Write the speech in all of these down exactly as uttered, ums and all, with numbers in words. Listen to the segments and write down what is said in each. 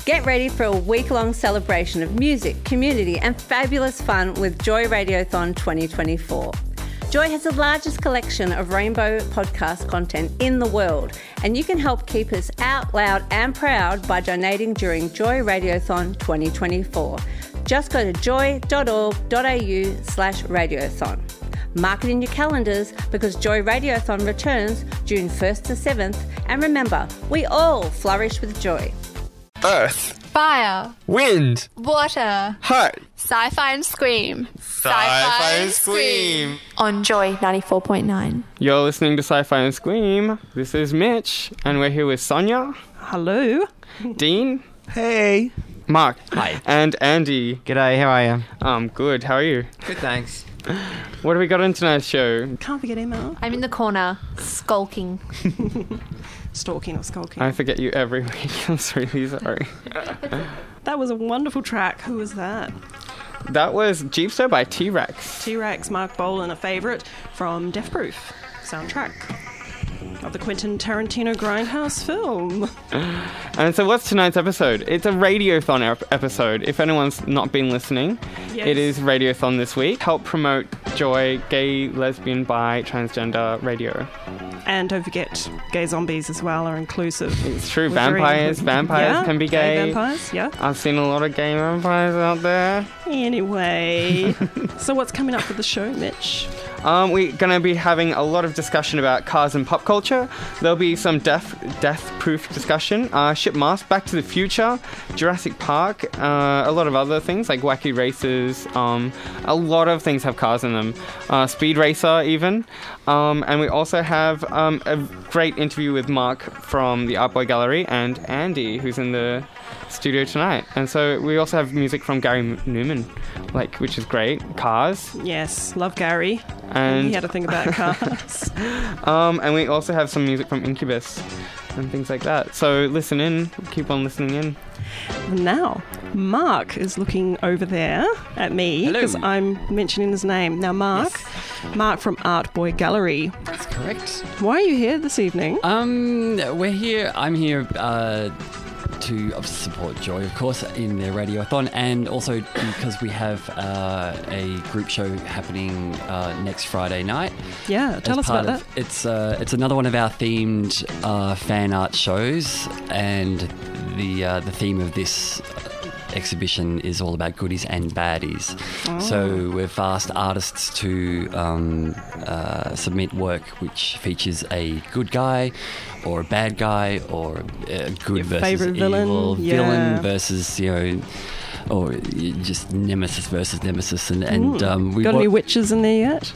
Get ready for a week-long celebration of music, community and fabulous fun with Joy Radiothon twenty twenty-four. Joy has the largest collection of rainbow podcast content in the world, and you can help keep us out loud and proud by donating during Joy Radiothon twenty twenty-four. Just go to joy.org.au slash radiothon. Mark it in your calendars because Joy Radiothon returns June first to seventh, and remember, we all flourish with joy. Earth, fire, wind, water, heart, sci-fi and scream. Sci-fi and scream. On Joy ninety-four point nine. You're listening to Sci-Fi and Scream. This is Mitch, and we're here with Sonia. Hello. Dean. Hey. Mark. Hi. And Andy. G'day, how are you? Um, good. How are you? Good, thanks. What have we got on tonight's show? Can't forget Emma. I'm in the corner, skulking. Stalking or skulking. I forget you every week. I'm really sorry. That was a wonderful track. Who was that? That was Jeepster by T-Rex. T-Rex, Mark Bolan, a favourite from Death Proof soundtrack of the Quentin Tarantino Grindhouse film. And so what's tonight's episode? It's a Radiothon ep- episode. If anyone's not been listening, Yes. It is Radiothon this week. Help promote joy, gay, lesbian, bi, transgender radio. And don't forget, gay zombies as well are inclusive. It's true. We're very Vampires. inclusive. Vampires Yeah, can be gay. vampires, yeah. I've seen a lot of gay vampires out there. Anyway, so what's coming up for the show, Mitch? Um, we're going to be having a lot of discussion about cars and pop culture. There'll be some death death-proof discussion. Uh, Ship Mask, Back to the Future, Jurassic Park, uh, a lot of other things like wacky races. Um, a lot of things have cars in them. Uh, Speed Racer even. Um, and we also have um, a great interview with Mark from the Art Boy Gallery and Andy, who's in the studio tonight. And so we also have music from Gary Newman, like, which is great. Cars. Yes, love Gary. And he had a thing about cars. um, and we also have some music from Incubus and things like that. So listen in, keep on listening in. Now, Mark is looking over there at me because I'm mentioning his name. Now, Mark, Yes. Mark from Art Boy Gallery. That's correct. Why are you here this evening? Um, we're here, I'm here uh, to support Joy, of course, in their Radiothon, and also because we have uh, a group show happening uh, next Friday night. Yeah, tell As us about part that. of- It's uh, it's another one of our themed uh, fan art shows, and the uh, the theme of this exhibition is all about goodies and baddies. Oh. So we've asked artists to um, uh, submit work which features a good guy or a bad guy, or a good Your versus favourite villain, evil yeah. villain versus, you know, or just nemesis versus nemesis. And, and um, we Got wa- any witches in there yet?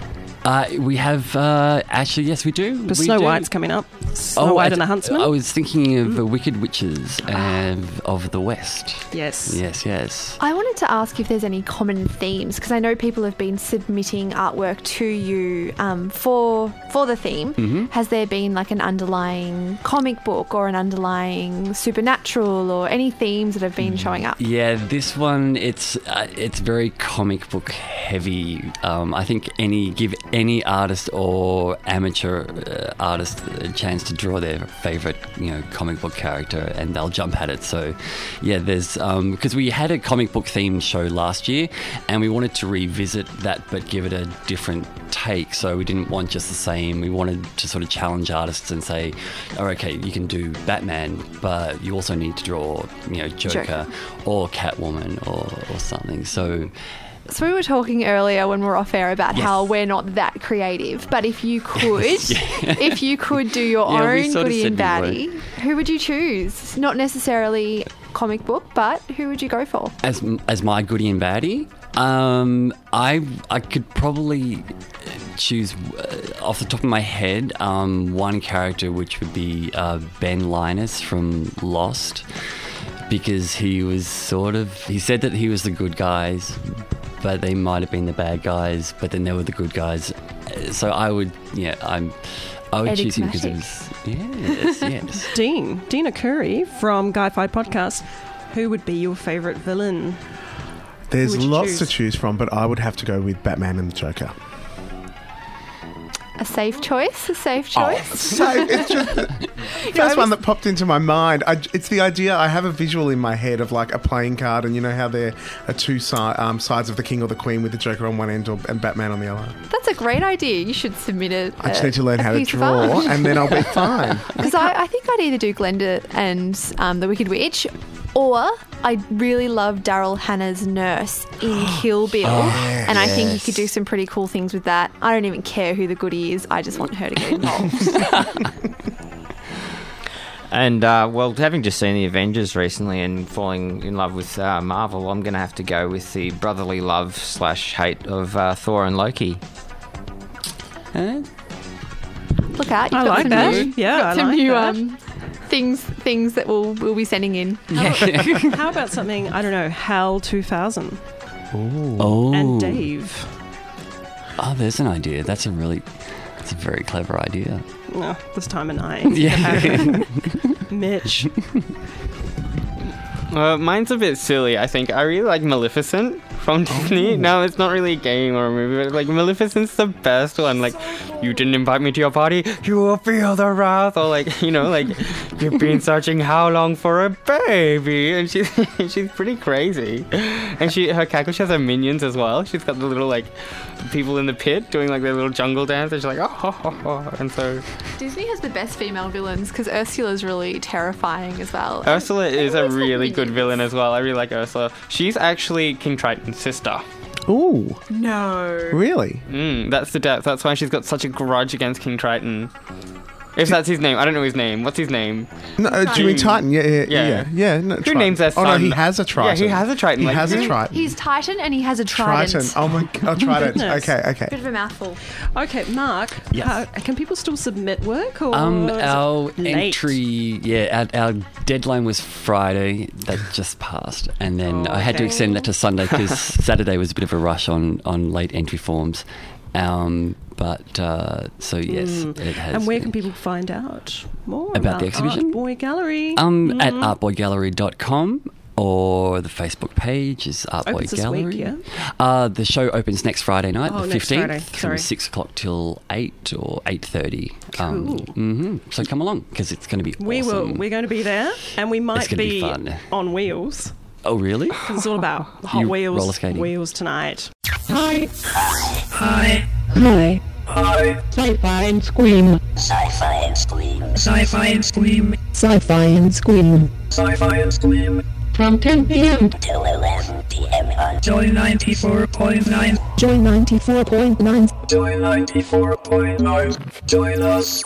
uh, we have uh, actually, yes, we do. Because we Snow do. White's coming up. Snow Oh, White I and the th- Huntsman. I was thinking of the Wicked Witches of, of the West. Yes. Yes, yes. I wanted to ask if there's any common themes, because I know people have been submitting artwork to you um, for for the theme. Mm-hmm. Has there been like an underlying comic book or an underlying supernatural or any themes that have been showing up? Yeah, this one, it's uh, it's very comic book heavy. Um, I think any give any artist or amateur uh, artist a chance to draw their favourite, you know, comic book character, and they'll jump at it. So, yeah, there's um, because we had a comic book themed show last year, and we wanted to revisit that, but give it a different take. So we didn't want just the same. We wanted to sort of challenge artists and say, oh, okay, you can do Batman, but you also need to draw, you know, Joker, Joker. or Catwoman or, or something. So So we were talking earlier when we were off air about Yes. how we're not that creative, but if you could, Yeah. if you could do your Yeah, we own sort of goodie and said we baddie, who would you choose? Not necessarily comic book, but who would you go for? as as my goodie and baddie, um, I I could probably choose uh, off the top of my head um, one character, which would be uh, Ben Linus from Lost, because he was sort of he said that he was the good guys, but they might have been the bad guys, but then they were the good guys. So I would, yeah, I'm. I would choose him because it was, yes, yes. Dean, Dina Curry from Guy Fight Podcast. Who would be your favourite villain? There's Who would you lots choose? to choose from, but I would have to go with Batman and the Joker. a safe choice. A safe Oh, choice. so it's just the first one that popped into my mind. I, it's the idea. I have a visual in my head of like a playing card, and you know how there are two si- um, sides of the king or the queen with the Joker on one end or, and Batman on the other. That's a great idea. You should submit it. I just need to learn how to draw, and then I'll be fine. Because I, I think I'd either do Glenda and um, the Wicked Witch, or I really love Daryl Hannah's nurse in Kill Bill, and I think you could do some pretty cool things with that. I don't even care who the goodie is. I just want her to get involved. And, uh, well, having just seen the Avengers recently and falling in love with uh, Marvel, I'm going to have to go with the brotherly love slash hate of uh, Thor and Loki. Huh? Look out! You've I got like some that. new, Yeah, got I some like new that. um things things that we'll we'll be sending in. How about something, I don't know, Hal two thousand Oh. and Dave? Oh, there's an idea. That's a really, that's a very clever idea. No, this time of night. Yeah. Mitch. Uh, mine's a bit silly, I think. I really like Maleficent from Disney. No, it's not really a game or a movie, but like Maleficent's the best one. Like, you didn't invite me to your party, you will feel the wrath. Or like, you know, like, you've been searching how long for a baby? And she's she's pretty crazy. And she her cackle, she has her minions as well. She's got the little like people in the pit doing like their little jungle dance, and she's like, oh, ho, ho, ho. And so Disney has the best female villains because Ursula's really terrifying as well. Ursula is a always have really good minions. villain as well. I really like Ursula. She's actually King Triton's sister. Ooh, No. really? Mm, that's the depth. That's why she's got such a grudge against King Triton. If that's his name. I don't know his name. What's his name? No, uh, do you mean Titan? Yeah, yeah, Yeah. yeah. yeah no, Who Triton. names their Oh no, son? he has a Triton. Yeah, he has a Triton. He Like, has a who- Triton. He's Titan and he has a trident. Triton. Oh my god, Trident. Goodness. Okay, okay. Bit of a mouthful. Okay, Mark. Yes. How, can people still submit work? Or Um, is it our late? entry, yeah, our, our deadline was Friday. That just passed, and then Oh, I had to okay. extend that to Sunday because Saturday was a bit of a rush on, on late entry forms. Um, but uh, so yes, Mm. it has. And where been. can people find out more About the exhibition? Art Boy Gallery? Um, at Mm. art boy gallery dot com, or the Facebook page is Art Boy Opens this Gallery. week, yeah? Uh, the show opens next Friday night, Oh, the next Friday, fifteenth, sorry. from six o'clock till eight or eight thirty. Cool. Um, hmm So come along because it's going to be We will. awesome. We're going to be there, and we might gonna be be, fun. on wheels. Oh really? 'Cause it's all about Hot You Wheels. roller skating? Wheels tonight. Hi. Hi. Hi. Hi. Sci-fi and scream. Sci-fi and scream. Sci-fi and scream. Sci-fi and scream. Sci-fi and scream. From ten p.m. till eleven p.m. on Joy ninety-four point nine. Joy ninety-four point nine. Joy ninety-four point nine. Join us.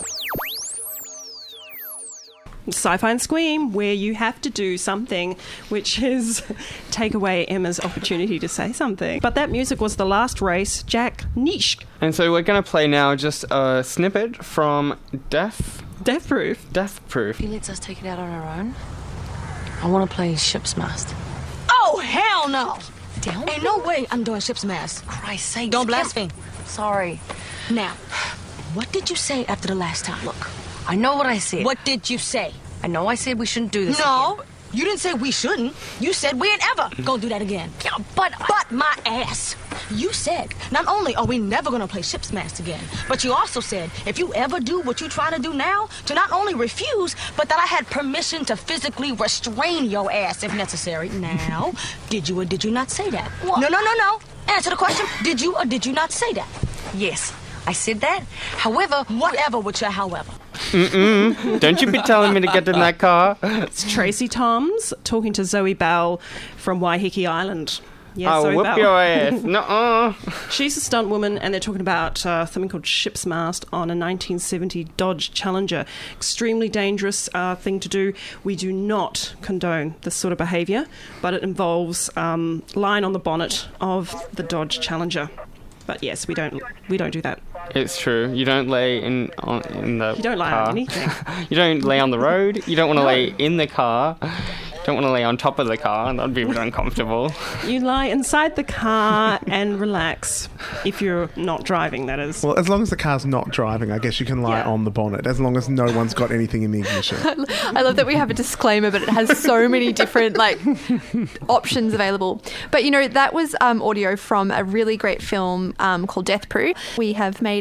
Sci-Fi and Scream, where you have to do something, which is take away Emma's opportunity to say something. But that music was The Last Race, Jack Nish. And so we're going to play now just a snippet from Death Death Proof. Death Proof. He lets us take it out on our own. I want to play Ship's Mast. Oh, hell no! Down? Ain't no way I'm doing Ship's Mast. Christ's sake. Don't blaspheme. Sorry. Now, what did you say after the last time? Look, I know what I said. What did you say? I know I said we shouldn't do this No, again. you didn't say we shouldn't. You said we ain't ever gonna do that again. Yeah, but I- But my ass. You said not only are we never gonna play Ship's Mast again, but you also said if you ever do what you try to do now, to not only refuse, but that I had permission to physically restrain your ass if necessary. Now, did you or did you not say that? What? No, no, no, no. Answer the question. Did you or did you not say that? Yes, I said that. However, Whatever with your however. Don't you be telling me to get in that car. It's Tracy Toms talking to Zoe Bell from Waiheke Island. Yes, I'll Zoe whoop Bell. your ass. Nuh-uh. She's a stunt woman, and they're talking about uh, something called Ship's Mast on a nineteen seventy Dodge Challenger. Extremely dangerous uh, thing to do. We do not condone this sort of behaviour, but it involves um, lying on the bonnet of the Dodge Challenger. But yes, we don't we don't do that. It's true. You don't lay in on in the You don't lie car. on anything. You don't lay on the road. You don't want to No. lay in the car. You don't want to lay on top of the car. That'd be a bit uncomfortable. You lie inside the car and relax. If you're not driving, that is. Well, as long as the car's not driving, I guess you can lie Yeah. on the bonnet. As long as no one's got anything in the ignition. I love that we have a disclaimer, but it has so many different like options available. But you know, that was um, audio from a really great film um, called Death Proof. We have made our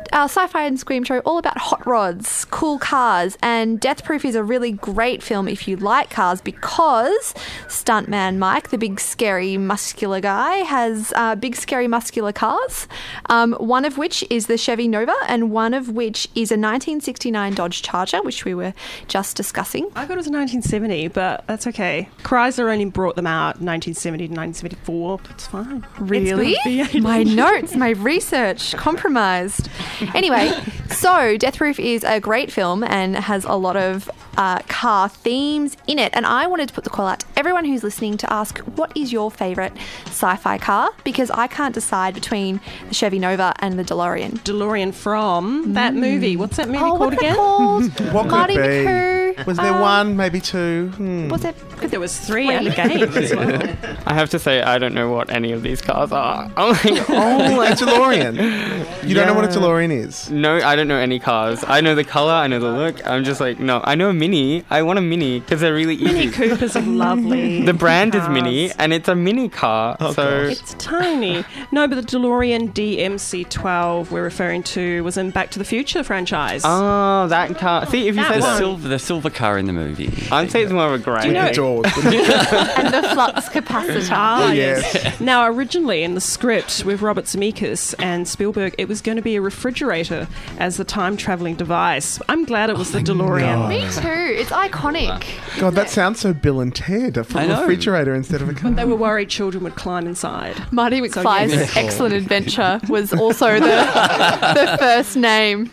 our Sci-Fi and Scream show all about hot rods, cool cars, and Death Proof is a really great film if you like cars because stuntman Mike, the big scary muscular guy, has uh, big scary muscular cars, um, one of which is the Chevy Nova and one of which is a nineteen sixty-nine Dodge Charger, which we were just discussing. I thought it was nineteen seventy, but that's okay. Chrysler only brought them out nineteen seventy to nineteen seventy-four. That's fine. Really? It's gonna be My notes, my research, compromised. Anyway, so Death Proof is a great film and has a lot of uh, car themes in it. And I wanted to put the call out to everyone who's listening to ask, what is your favourite sci-fi car? Because I can't decide between the Chevy Nova and the DeLorean. DeLorean from that movie. What's that movie Oh, called what's it again? called? What could Marty it be? McHugh. Was there Um, one, maybe two? Hmm. Was it? I think there was three and a game as well. I have to say, I don't know what any of these cars are. I'm like, Oh, a DeLorean. You don't know what a Yeah. DeLorean is? no, I don't know any cars. I know the color, I know the look. I'm just like, no, I know a Mini. I want a Mini because they're really Mini easy. Coopers are lovely. The brand is cars. Mini, and it's a mini car. Oh, so gosh. It's tiny. No, but the DeLorean D M C twelve we're referring to was in Back to the Future franchise. oh, that car. See, if you That say The one. that, silver, the silver car in the movie. I'd say it's more of a grey. you know- The doors. And the flux capacitor. Ah, yes. yes. Now, originally in the script with Robert Zemeckis and Spielberg, it was going to be a refrigerator as the time-traveling device. I'm glad it was the DeLorean. Me too. It's iconic. God, that sounds so Bill and Ted. A full I know. refrigerator instead of a car. They were worried children would climb inside. Marty So, McFly's yes. Excellent Adventure was also the the first name.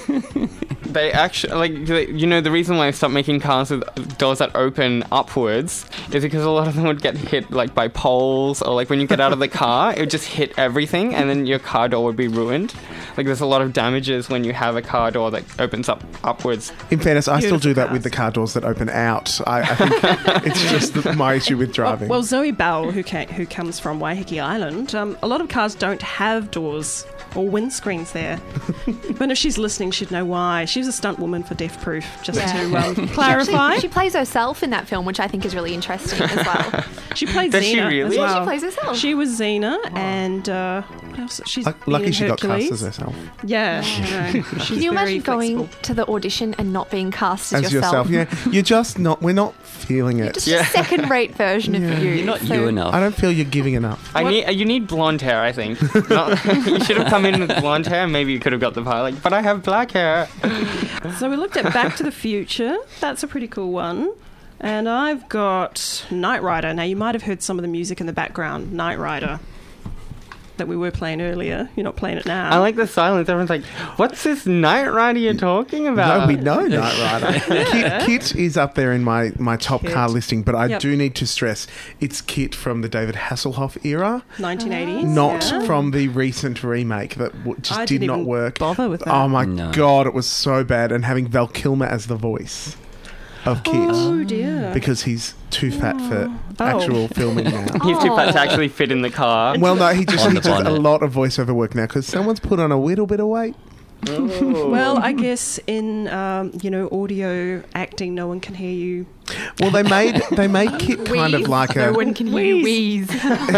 They actually, like, the- you know, the reason why I stopped making cars with doors that open upwards is because a lot of them would get hit, like, by poles, or, like, when you get out of the car, it would just hit everything, and then your car door would be ruined. Like, there's a lot of damages when you have a car door that opens up upwards. In fairness, I still do Beautiful that with the cars. car doors that open out. I, I think it's just the, my issue with driving. Well, Zoe Bell, who ca who comes from Waiheke Island, um, a lot of cars don't have doors or windscreens there. But if she's listening, she'd know why. She's a stunt woman for Death Proof, just Yeah. to um, She, clarify. actually, she plays herself in that film, which I think is really interesting as well. She played Does she Xena really? as Yeah, she well. plays herself. She was Xena, and uh, what else? She's Luck- been Lucky in she got cast Hercules. as herself. Yeah, I know. She's Can you very imagine going flexible. to the audition and not being cast as, As yourself. Yeah. You're just not, we're not feeling it. Just Yeah. a second-rate version of you. You're not So- you enough. I don't feel you're giving enough. I need, you need blonde hair, I think. Not, you should have come in with blonde hair, maybe you could have got the part, like, but I have black hair. So we looked at Back to the Future. That's a pretty cool one. And I've got Knight Rider. Now, you might have heard some of the music in the background. Knight Rider. That we were playing earlier. You're not playing it now. I like the silence. Everyone's like, what's this Knight Rider you're talking about? No, we know Knight Rider. Kit, Kit is up there in my, my top Kit. car listing, but I Yep. do need to stress it's Kit from the David Hasselhoff era, nineteen eighties. not yeah. from the recent remake that w- just I did didn't not even work. bother with that. Oh my No. god, it was so bad. And having Val Kilmer as the voice of Kit Oh, dear. because he's too fat for Oh. actual filming now. He's too fat to actually fit in the car. Well, no, he just On he the does a bonnet. lot of voiceover work now because someone's put on a little bit of weight. Well, I guess in um, you know audio acting, no one can hear you. Well, they made they made Kit kind of like a No one can hear you wheeze.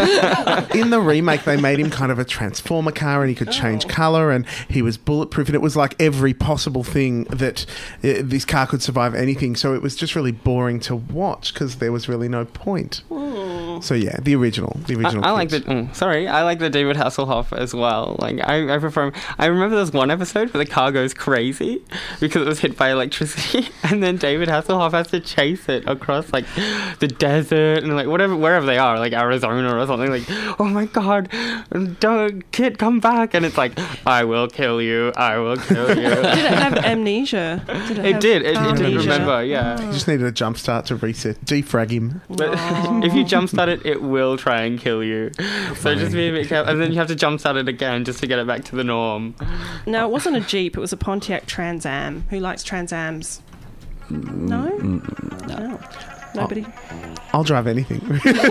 in the remake. They made him kind of a transformer car, and he could change color, and he was bulletproof, and it was like every possible thing that uh, this car could survive anything. So it was just really boring to watch because there was really no point. So yeah, the original, the original. I, I like the. Kit. Mm, sorry, I like the David Hasselhoff as well. Like I, I prefer. Him. I remember there was one episode where the car goes crazy because it was hit by electricity, and then David Hasselhoff has to chase it across like the desert and like whatever wherever they are, like Arizona or something. Like, oh my god, don't Kit, come back! And it's like, I will kill you. I will kill you. Did it have amnesia? Did It have did. It, it did amnesia? remember. Yeah. You just needed a jump start to reset, defrag him. But if you jumpstart it, it will try and kill you. So just be a bit careful. And then you have to jumpstart it again just to get it back to the norm. No, it wasn't a Jeep. It was a Pontiac Trans Am. Who likes Trans Ams? No? No. Nobody? I'll drive anything.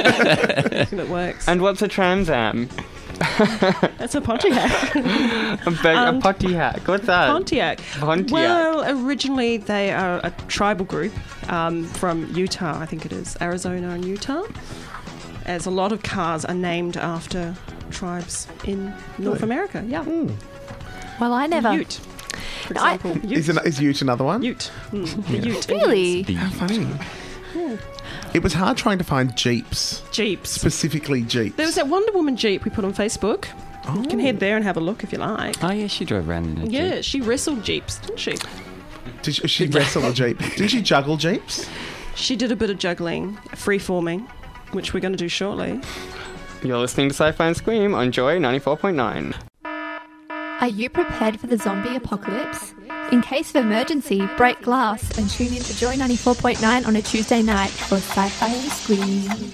That works. And what's a Trans Am? That's a Pontiac. A, beg- Um, a Pontiac. What's that? Pontiac. Pontiac. Well, originally they are a tribal group um, from Utah, I think it is, Arizona and Utah. As a lot of cars are named after tribes in North America. Yeah. Well, I never. Ute, for I- example. Ute. Is, an, is Ute another one? Ute. Mm, the Ute. Really? How funny. It was hard trying to find Jeeps, Jeeps. specifically Jeeps. There was that Wonder Woman Jeep we put on Facebook. You can head there and have a look if you like. Oh yeah, she drove around in a Yeah, Jeep. she wrestled Jeeps, didn't she? Did she, she wrestle a Jeep? Didn't she juggle Jeeps? She did a bit of juggling, free-forming, which we're going to do shortly. You're listening to Sci-Fi and Scream on Joy ninety-four point nine. Are you prepared for the zombie apocalypse? In case of emergency, break glass and tune in to Joy ninety-four point nine on a Tuesday night for Sci-Fi and Scream.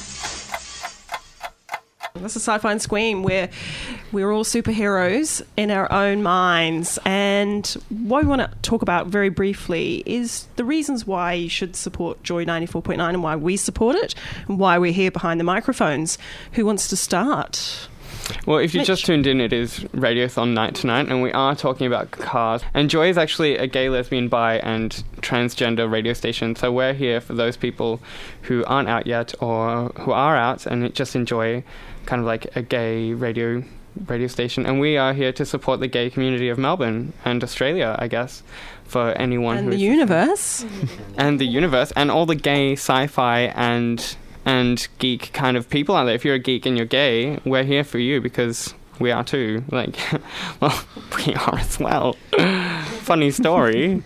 This is Sci-Fi and Scream, where we're all superheroes in our own minds. And what we want to talk about very briefly is the reasons why you should support Joy ninety-four point nine and why we support it and why we're here behind the microphones. Who wants to start? Well, if you Mitch. just tuned in, it is Radiothon night tonight, and we are talking about cars. And Joy is actually a gay, lesbian, bi, and transgender radio station, so we're here for those people who aren't out yet or who are out and just enjoy kind of like a gay radio radio station. And we are here to support the gay community of Melbourne and Australia, I guess, for anyone And who's... the universe. and the universe, and all the gay sci-fi and and geek kind of people out there. If you're a geek and you're gay, we're here for you because we are too. Like, well, we are as well. Funny story.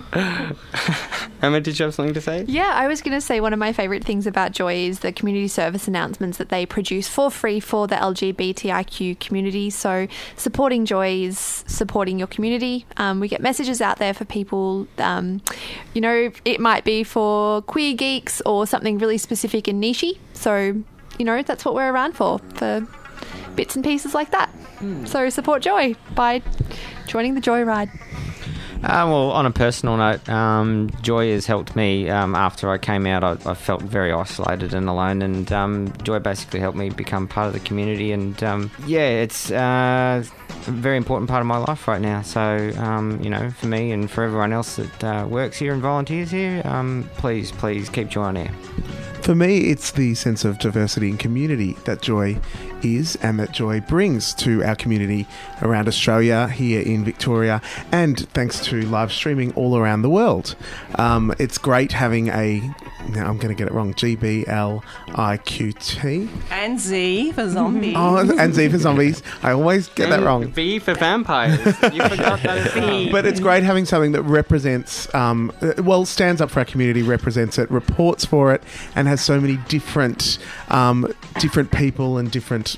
Emma, did you have something to say? Yeah, I was going to say one of my favourite things about Joy is the community service announcements that they produce for free for the L G B T I Q community. So supporting Joy is supporting your community. Um, we get messages out there for people, um, you know, it might be for queer geeks or something really specific and nichey. So, you know, that's what we're around for, for bits and pieces like that. Mm. So support Joy by joining the Joy Ride. Uh, well, on a personal note, um, Joy has helped me. Um, after I came out, I, I felt very isolated and alone, and um, Joy basically helped me become part of the community. And um, yeah, it's uh, a very important part of my life right now. So, um, you know, for me and for everyone else that uh, works here and volunteers here, um, please, please keep Joy on air. For me, it's the sense of diversity and community that Joy is and that Joy brings to our community around Australia, here in Victoria, and thanks to live streaming all around the world. Um, it's great having a, now I'm going to get it wrong, G B L I Q T. And Z for zombies. Oh, and Z for zombies. I always get that And wrong. V for vampires. You forgot that as well. But it's great having something that represents, um, uh, well, stands up for our community, represents it, reports for it, and has so many different, um, different people and different.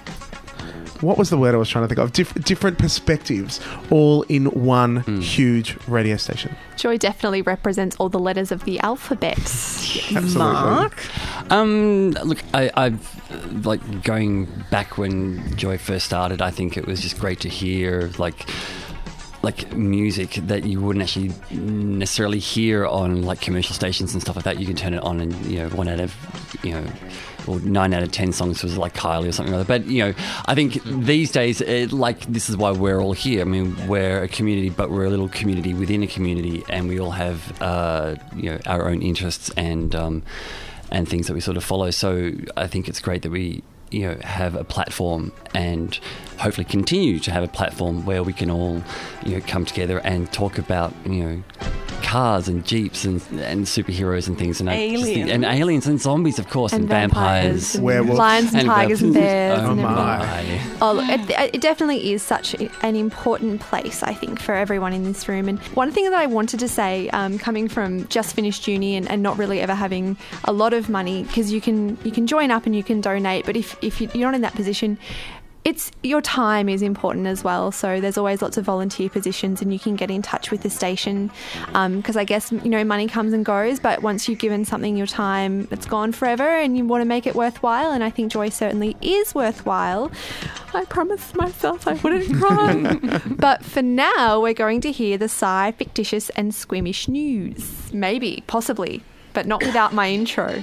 What was the word I was trying to think of? Dif- different perspectives, all in one mm. huge radio station. Joy definitely represents all the letters of the alphabet. Absolutely. Mark? Um, look, I, I've like going back when Joy first started. I think it was just great to hear like. like music that you wouldn't actually necessarily hear on like commercial stations and stuff like that. You can turn it on and, you know, one out of, you know, or nine out of ten songs was like Kylie or something like that. But, you know, I think these days, it, like, this is why we're all here. I mean, we're a community, but we're a little community within a community, and we all have, uh, you know, our own interests and, um, and things that we sort of follow. So I think it's great that we, you know, have a platform and hopefully continue to have a platform where we can all, you know, come together and talk about, you know, cars and jeeps and and superheroes and things and aliens. I just think, and aliens and zombies, of course, and, and vampires, and werewolves, lions and, and tigers and bears. Oh, and my. Oh, look, it, it definitely is such an important place, I think, for everyone in this room. And one thing that I wanted to say, um, coming from just finished uni and, and not really ever having a lot of money, because you can you can join up and you can donate, but if if you're not in that position, it's your time is important as well. So there's always lots of volunteer positions, and you can get in touch with the station because um, I guess, you know, money comes and goes, but once you've given something your time, it's gone forever, and you want to make it worthwhile. And I think Joy certainly is worthwhile. I promised myself I wouldn't cry. But for now, we're going to hear the sci, fictitious and squeamish news. Maybe, possibly, but not without my intro.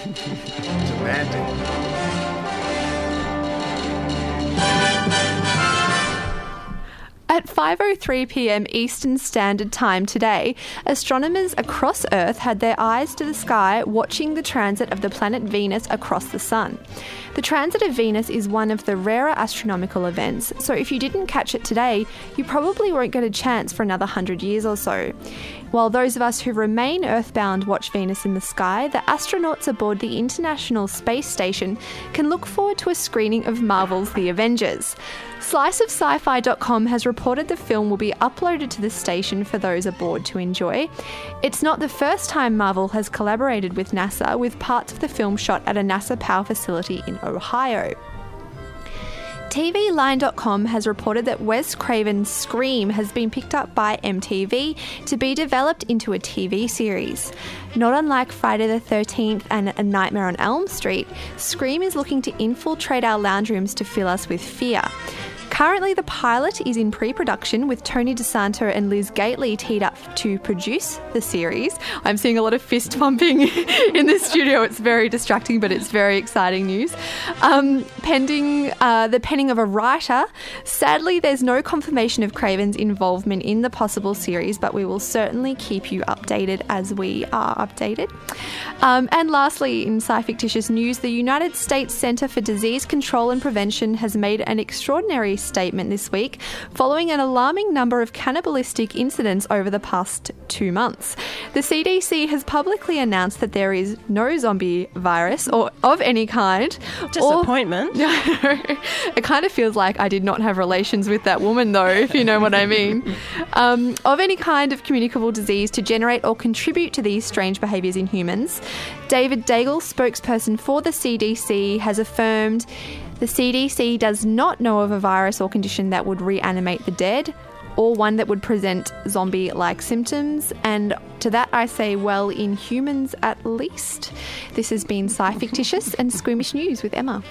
Demanding. At five oh three p.m. Eastern Standard Time today, astronomers across Earth had their eyes to the sky watching the transit of the planet Venus across the Sun. The transit of Venus is one of the rarer astronomical events, so if you didn't catch it today, you probably won't get a chance for another hundred years or so. While those of us who remain earthbound watch Venus in the sky, the astronauts aboard the International Space Station can look forward to a screening of Marvel's The Avengers. Slice of Sci Fi dot com has reported the film will be uploaded to the station for those aboard to enjoy. It's not the first time Marvel has collaborated with NASA, with parts of the film shot at a NASA power facility in Ohio. T V Line dot com has reported that Wes Craven's Scream has been picked up by M T V to be developed into a T V series. Not unlike Friday the thirteenth and A Nightmare on Elm Street, Scream is looking to infiltrate our lounge rooms to fill us with fear. Currently, the pilot is in pre-production with Tony DeSanto and Liz Gately teed up to produce the series. I'm seeing a lot of fist pumping in the studio. It's very distracting, but it's very exciting news. Um, pending uh, the penning of a writer. Sadly, there's no confirmation of Craven's involvement in the possible series, but we will certainly keep you updated as we are updated. Um, and lastly, in sci-fictitious news, the United States Centre for Disease Control and Prevention has made an extraordinary statement this week following an alarming number of cannibalistic incidents over the past two months. The C D C has publicly announced that there is no zombie virus or of any kind. Disappointment. Or, it kind of feels like I did not have relations with that woman, though, if you know what I mean. Um, of any kind of communicable disease to generate or contribute to these strange behaviours in humans. David Daigle, spokesperson for the C D C, has affirmed the C D C does not know of a virus or condition that would reanimate the dead or one that would present zombie-like symptoms. And to that I say, well, in humans at least. This has been Sci-Fictitious and Squeamish News with Emma.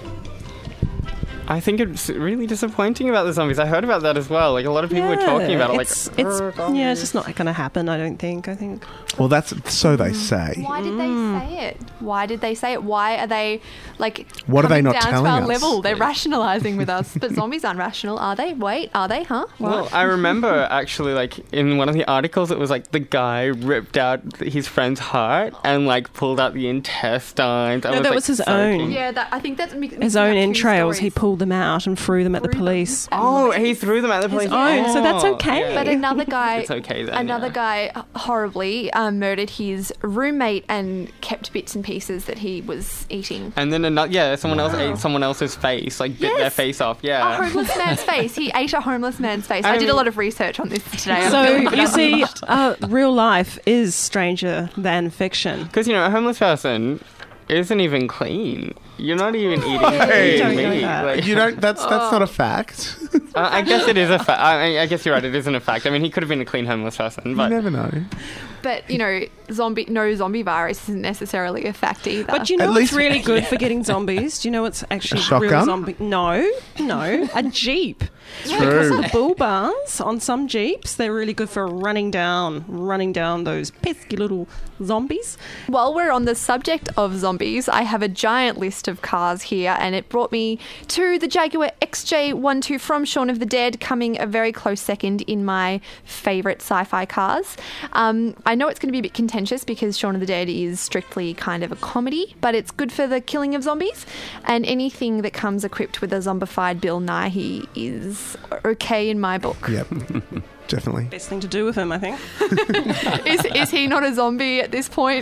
I think it's really disappointing about the zombies. I heard about that as well. Like, a lot of people yeah, were talking about it. It's, like, it's yeah, it's just not going to happen, I don't think. I think. Well, that's so they say. Why did they say it? Why did they say it? Why are they, like, what are they not down telling to our us? level? They're rationalising with us. But zombies aren't rational, are they? Wait, are they, huh? What? Well, I remember actually, like, in one of the articles, it was like the guy ripped out his friend's heart and, like, pulled out the intestines. No, was, that like, was his soaking. own. Yeah, that, I think that's mix- his own entrails. He pulled them out and threw them at the police. Oh, he threw them at the police. His own, oh, so that's okay. But another guy, it's okay then, another yeah. guy horribly um, murdered his roommate and kept bits and pieces that he was eating. And then another, yeah, someone else Wow. ate someone else's face, like bit Yes. their face off. Yeah, A homeless man's face. He ate a homeless man's face. I, I did mean- a lot of research on this today. I'm So feeling a bit you see, unhinged. uh, real life is stranger than fiction. because you know a homeless person isn't even clean. You're not even eating Hey. clean You don't know meat. that. Like, You don't. That's that's not a fact. uh, I guess it is a fact. I, I guess you're right. It isn't a fact. I mean, he could have been a clean homeless person, You but never know. But, you know, zombie no zombie virus isn't necessarily a fact either. But do you know At what's least- really good for getting zombies? Do you know what's actually A real shotgun? zombie? No, no, a Jeep. True. Because of the bull bars on some Jeeps, they're really good for running down, running down those pesky little zombies. While we're on the subject of zombies, I have a giant list of cars here, and it brought me to the Jaguar X J twelve from Shaun of the Dead, coming a very close second in my favourite sci-fi cars. Um, I know it's going to be a bit contentious because Shaun of the Dead is strictly kind of a comedy, but it's good for the killing of zombies, and anything that comes equipped with a zombified Bill Nighy is okay in my book. Yep. Definitely. Best thing to do with him, I think. is, is he not a zombie at this point?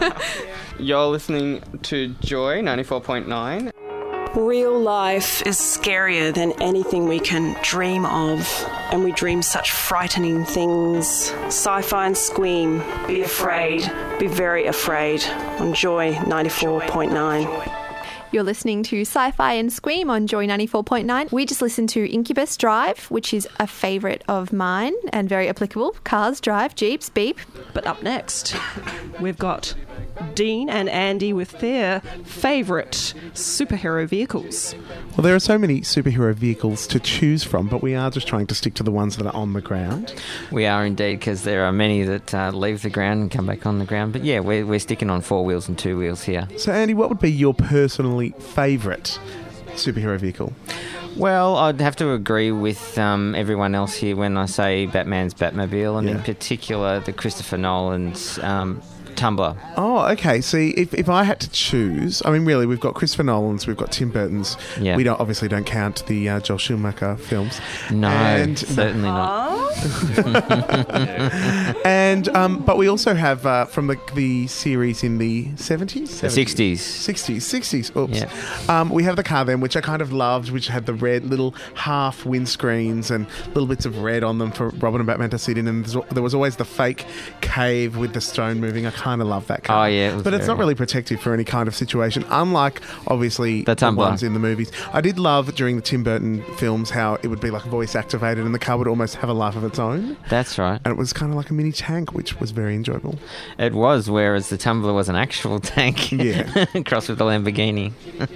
you're listening to Joy ninety-four point nine. Real life is scarier than anything we can dream of, and we dream such frightening things. Sci-fi and Squeam. Be afraid. Be very afraid. On Joy ninety-four point nine. You're listening to Sci-Fi and Squeam on Joy ninety-four point nine. We just listened to Incubus Drive, which is a favourite of mine and very applicable. Cars, drive, Jeeps, beep. But up next, we've got Dean and Andy with their favourite superhero vehicles. Well, there are so many superhero vehicles to choose from, but we are just trying to stick to the ones that are on the ground. We are indeed, because there are many that uh, leave the ground and come back on the ground. But yeah, we're, we're sticking on four wheels and two wheels here. So, Andy, what would be your personally favourite superhero vehicle? Well, I'd have to agree with um, everyone else here when I say Batman's Batmobile, and Yeah. in particular the Christopher Nolan's um, Tumbler. Oh, okay. See, if, if I had to choose, I mean, really, we've got Christopher Nolan's, we've got Tim Burton's. Yeah. We don't obviously don't count the uh, Joel Schumacher films. No, and, certainly not. and um, but we also have uh, from the the series in the seventies, sixties, sixties, sixties. Oops. Yeah. Um, we have the car then, which I kind of loved, which had the red little half windscreens and little bits of red on them for Robin and Batman to sit in. And there's- there was always the fake cave with the stone moving. I kind of love that car. Oh, yeah, it was but it's very not really protective for any kind of situation, unlike obviously The Tumbler. ones in the movies. I did love during the Tim Burton films how it would be like voice activated and the car would almost have a life of its own. That's right. And it was kind of like a mini tank, which was very enjoyable. It was, whereas the Tumbler was an actual tank. Yeah. Crossed with the Lamborghini.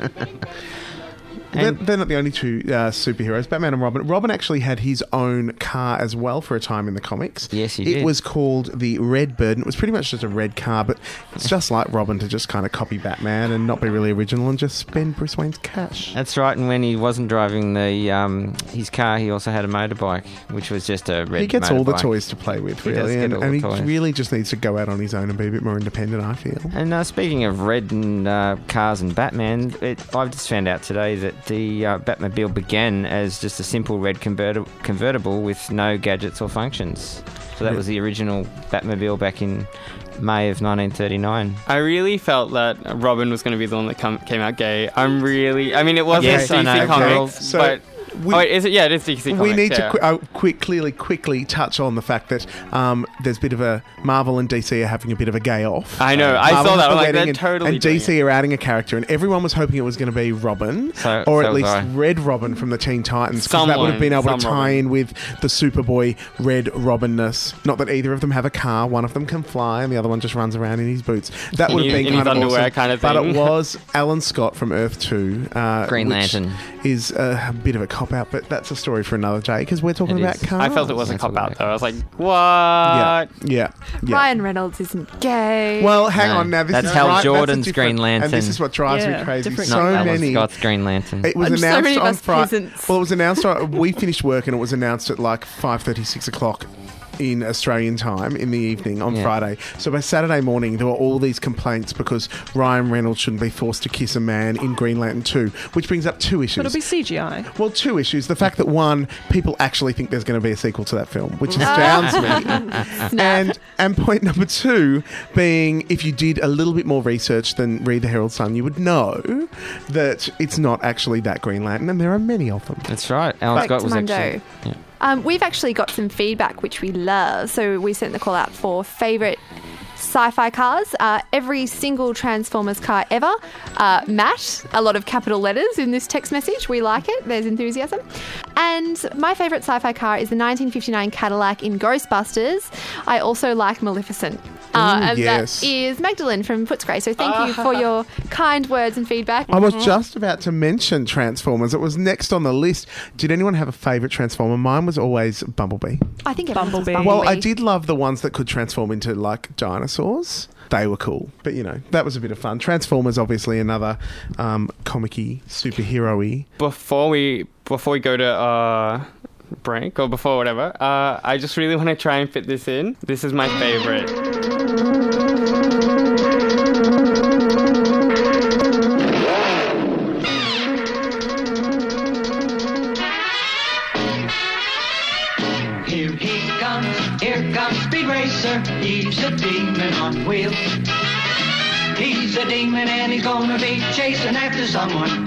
They're, they're not the only two uh, superheroes, Batman and Robin. Robin actually had his own car as well for a time in the comics. Yes, he it did. was called the Redbird, and it was pretty much just a red car, but it's just like Robin to just kind of copy Batman and not be really original and just spend Bruce Wayne's cash. That's right, and when he wasn't driving the um, his car, he also had a motorbike, which was just a red He gets all the motorbike. toys to play with, He does really, get and, all and the he toys. really just needs to go out on his own and be a bit more independent, I feel. And uh, speaking of red and uh, cars and Batman, it, I've just found out today that the uh, Batmobile began as just a simple red converti- convertible with no gadgets or functions. So that was the original Batmobile back in May of nineteen thirty-nine. I really felt that Robin was going to be the one that come, came out gay. I'm really... I mean, it wasn't Yes, D C I know. Comics, Okay, so but... we- oh, wait, is it? Yeah, it is D C Comics. We need yeah. to qu- uh, quick, clearly, quickly touch on the fact that um, there's a bit of a Marvel and D C are having a bit of a gay off. I know, I Marvel saw has that. the I'm like, wedding they're and, totally and doing D C are adding a character, and everyone was hoping it was going to be Robin, So- or so at was least I. Red Robin from the Teen Titans, because that would have been able Someone, to some tie Robin. in with the Superboy Red Robinness. Not that either of them have a car. One of them can fly, and the other one just runs around in his boots. That In would have his- been in his kind of underwear awesome. kind of But thing. it was Alan Scott from Earth Two, uh, Green which Lantern. is a bit of a cop out, but that's a story for another day because we're talking It about is. cars. I felt it was a That's cop what out, we- though. I was like, what? Yeah, yeah, yeah. Ryan Reynolds isn't gay. Well, hang No, on now. This that's is Hal right, Jordan's that's a different- Green Lantern. and this is what drives Yeah, me crazy. different- So Not Alan many. Scott's Green Lantern. It was And so announced many of on us Friday. peasants. Well, it was announced. On, we finished work and it was announced at like five thirty, six o'clock in Australian time in the evening on Yeah. Friday. So by Saturday morning, there were all these complaints because Ryan Reynolds shouldn't be forced to kiss a man in Green Lantern two, which brings up two issues. But it'll be C G I. Well, two issues. The fact that, one, people actually think there's going to be a sequel to that film, which astounds me. And and point number two being, if you did a little bit more research than read the Herald Sun, you would know that it's not actually that Green Lantern, and there are many of them. That's right. Alan Back Scott to was Mundo. actually... Yeah. Um, we've actually got some feedback which we love. So we sent the call out for favourite sci-fi cars. Uh, every single Transformers car ever. Uh, Matt, a lot of capital letters in this text message. We like it. There's enthusiasm. And my favourite sci-fi car is the nineteen fifty-nine Cadillac in Ghostbusters. I also like Maleficent. Uh, Ooh, and yes. that is Magdalene from Footscray. So thank you for your kind words and feedback. I was just about to mention Transformers. It was next on the list. Did anyone have a favourite Transformer? Mine was always Bumblebee. I think everyone's Bumblebee. Bumblebee. Well, I did love the ones that could transform into like dinosaurs. They were cool, but you know that was a bit of fun. Transformers, obviously, another um, comic-y, superhero-y. Before we before we go to uh, break or before whatever, uh, I just really want to try and fit this in. This is my favorite. Here he comes, here comes Speed Racer. He's a demon on wheels. He's a demon and he's gonna be chasing after someone.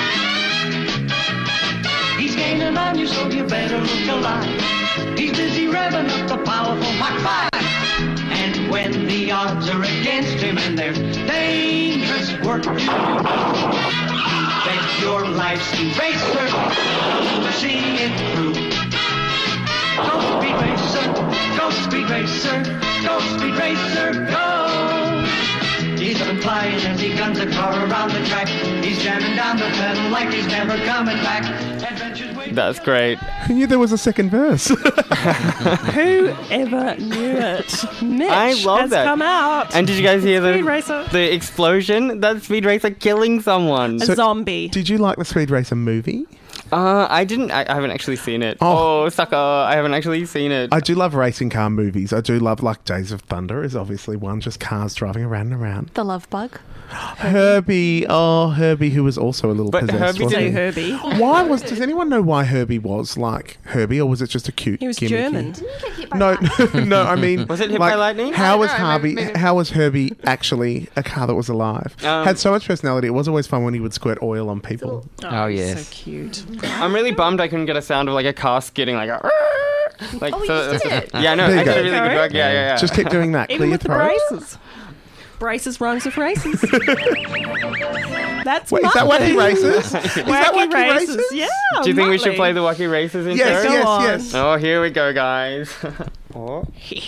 He's gaining on you, so you better look alive. He's busy revving up the powerful Mach five. And when the odds are against him and there's dangerous work to do, bet your life, Speed Racer, to see it through. Go Speed Racer, go Speed Racer, go Speed Racer, go! He's on flying as he guns a car around the track. He's jamming down the pedal like he's never coming back. Adventures wait. That's great. Who knew there was a second verse? Who ever knew it? Mitch I love has that. come out. And did you guys hear Speed the Racer. the explosion? That's Speed Racer killing someone. A zombie. Did you like the Speed Racer movie? Uh, I didn't. I, I haven't actually seen it. Oh. Oh, sucker! I haven't actually seen it. I do love racing car movies. I do love, like, Days of Thunder is obviously one, just cars driving around and around. The Love Bug. Herbie, oh, Herbie, who was also a little But possessed. Herbie wasn't he? Herbie. Why was? Does anyone know why Herbie was like Herbie, or was it just a cute? He was gimmicky? German. No, no. I mean, Was it hit like, by lightning? How I was don't know, Harvey? maybe- How was Herbie actually a car that was alive? Um, Had so much personality. It was always fun when he would squirt oil on people. Oh, he's yes. So cute. I'm really bummed I couldn't get a sound of like a car skidding, like a. Like, Oh, you so, just did it. Yeah, I know. There you I did go. a really good work. Yeah, yeah, yeah. Just keep doing that. Even Clear with the throat. braces. Braces rhymes with races. That's Wait, is that Martin. Wacky Races? Is that Wacky Wacky races? Races? Yeah. Do you think we should Motley. play the Wacky Races intro? Yes, Go yes, on. yes. Oh, here we go, guys. oh.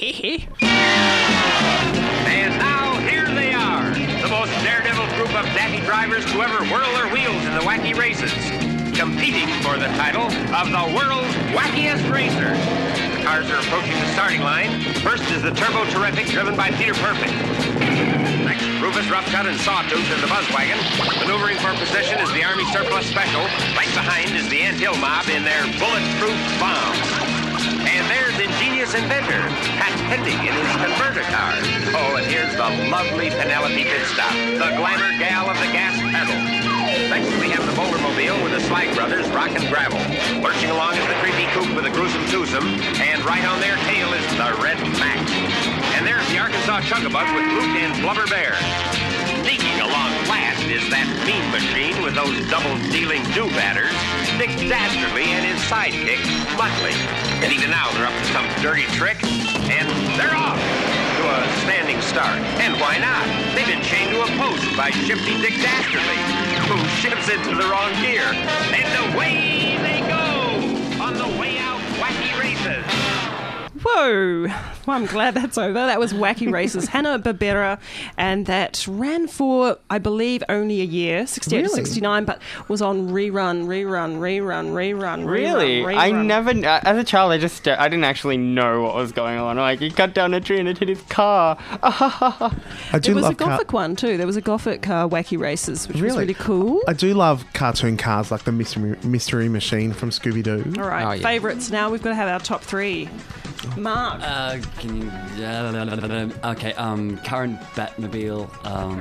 And now, here they are, the most daredevil group of natty drivers to ever whirl their wheels in the wacky races, competing for the title of the world's wackiest racer. The cars are approaching the starting line. First is the Turbo Terrific, driven by Peter Perfect. Next, Rufus Roughcut and Sawtooth in the Buzzwagon. Maneuvering for position is the Army Surplus Special. Right behind is the Ant Hill Mob in their bulletproof bomb. And there's ingenious inventor, Pat Pending in his converter car. Oh, and here's the lovely Penelope Pitstop, the glamour gal of the gas pedal. Next, we have the Bouldermobile with the Slag Brothers, Rock and Gravel. Lurching along is the creepy coupe with the gruesome twosome, and right on their tail is the Red Mac. And there's the Arkansas Chugabug with Luke and Blubber Bear. Sneaking along last is that mean machine with those double-dealing do-batters, Dick Dastardly and his sidekick, Muttley. And even now they're up to some dirty trick, and they're off to a standing start. And why not? They've been chained to a post by Shifty Dick Dastardly, who shifts into the wrong gear. And away they go on the way out wacky races. Whoa. Well, I'm glad that's over. That was Wacky Races, Hanna-Barbera, and that ran for, I believe, only a year, sixty-eight to Really? sixty-nine, but was on rerun, rerun, rerun, rerun, Really? rerun, I rerun. never, uh, as a child, I just, I didn't actually know what was going on. Like, he cut down a tree and it hit his car. I do There was love a gothic one, too. There was a gothic uh, Wacky Races, which was Really? really cool. I do love cartoon cars like the Mystery, Mystery Machine from Scooby-Doo. All right, Oh, yeah. favourites. Now we've got to have our top three. Mark. Uh, can you? Uh, okay. Um, current Batmobile. Um,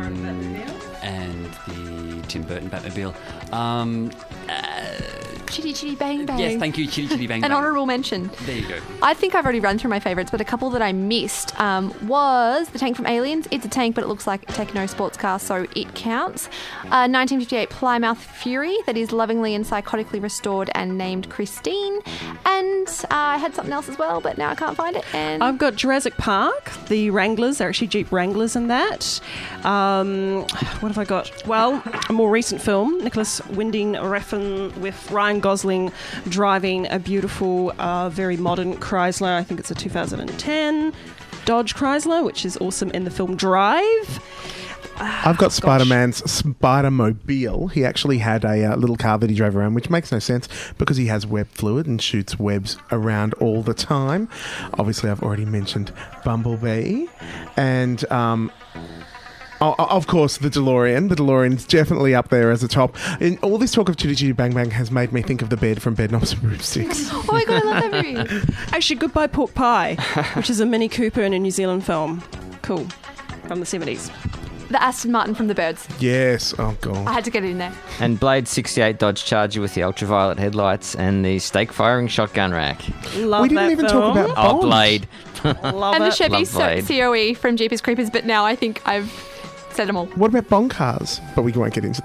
and the Tim Burton Batmobile. Um, uh, Chitty Chitty Bang Bang. yes, thank you, Chitty Chitty Bang An Bang. honourable mention. There you go. I think I've already run through my favourites, but a couple that I missed um, was the tank from Aliens. It's a tank, but it looks like a Techno sports car, so it counts. Uh, nineteen fifty-eight Plymouth Fury, that is lovingly and psychotically restored and named Christine. And uh, I had something else as well, but now I can't find it. And I've got Jurassic Park, the Wranglers. They're actually Jeep Wranglers in that. Um, what have I got? Well, a more recent film, Nicholas Winding Refn with Ryan Gosling driving a beautiful, uh, very modern Chrysler. I think it's a two thousand ten Dodge Chrysler, which is awesome in the film Drive. I've got Spider-Man's Spider-Mobile. He actually had a uh, little car that he drove around, which makes no sense because he has web fluid and shoots webs around all the time. Obviously, I've already mentioned Bumblebee. And, um... Oh, of course, the DeLorean. The DeLorean's definitely up there as a top. And all this talk of Chitty Chitty Bang Bang has made me think of the bed from Bedknobs and Broomsticks. oh my god, I love that movie. Actually, Goodbye Pork Pie, which is a Mini Cooper in a New Zealand film. Cool. From the seventies. The Aston Martin from The Birds. Yes. Oh, God. I had to get it in there. And Blade sixty-eight Dodge Charger with the ultraviolet headlights and the stake-firing shotgun rack. Love We didn't that even film. talk about Oh, Bond. Blade. Love and the it. Chevy Love Blade. C O E from Jeepers Creepers, but now I think I've said them all. What about Bond cars? But we won't get into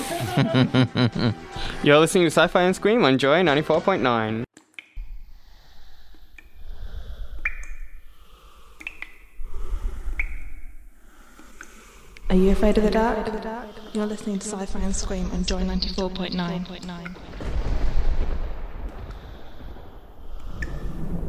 them. You're listening to Sci-Fi and Scream on Joy ninety-four point nine. Are you afraid of the dark? You're listening to Sci-Fi and Scream on Joy ninety-four point nine.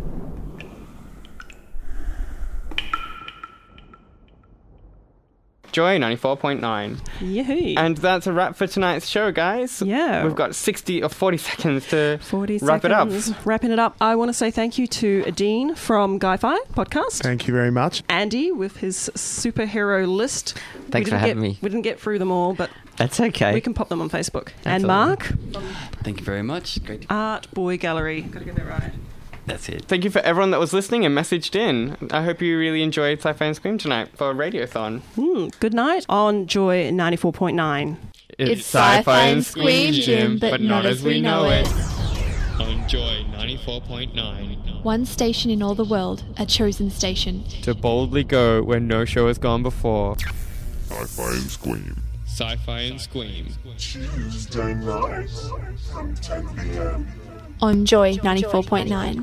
Joy Joy ninety-four point nine. Yay. And that's a wrap for tonight's show, guys. Yeah. We've got sixty or forty seconds to forty wrap seconds. it up. Wrapping it up, I want to say thank you to Dean from Guy-Fi Podcast. Thank you very much. Andy with his superhero list. Thanks we for having get, me. We didn't get through them all, but That's okay. we can pop them on Facebook. Absolutely. And Mark, Thank you very much. Great. Art Boy Gallery. Got to get that right. That's it. Thank you for everyone that was listening and messaged in. I hope you really enjoyed Sci-Fi and Scream tonight for Radiothon. Mm, good night on Joy ninety-four point nine. It's Sci-Fi and Scream, Jim, but not as we know it. On Joy ninety-four point nine. One station in all the world, a chosen station. To boldly go where no show has gone before. Sci-Fi and Scream. Sci-Fi and Scream. Tuesday nights from ten p.m. On Joy ninety-four point nine.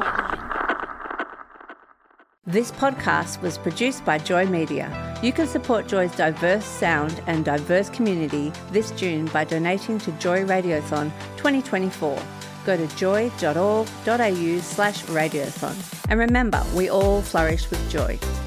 This podcast was produced by Joy Media. You can support Joy's diverse sound and diverse community this June by donating to Joy Radiothon twenty twenty-four. Go to joy dot org dot a u slash radiothon. And remember, we all flourish with joy.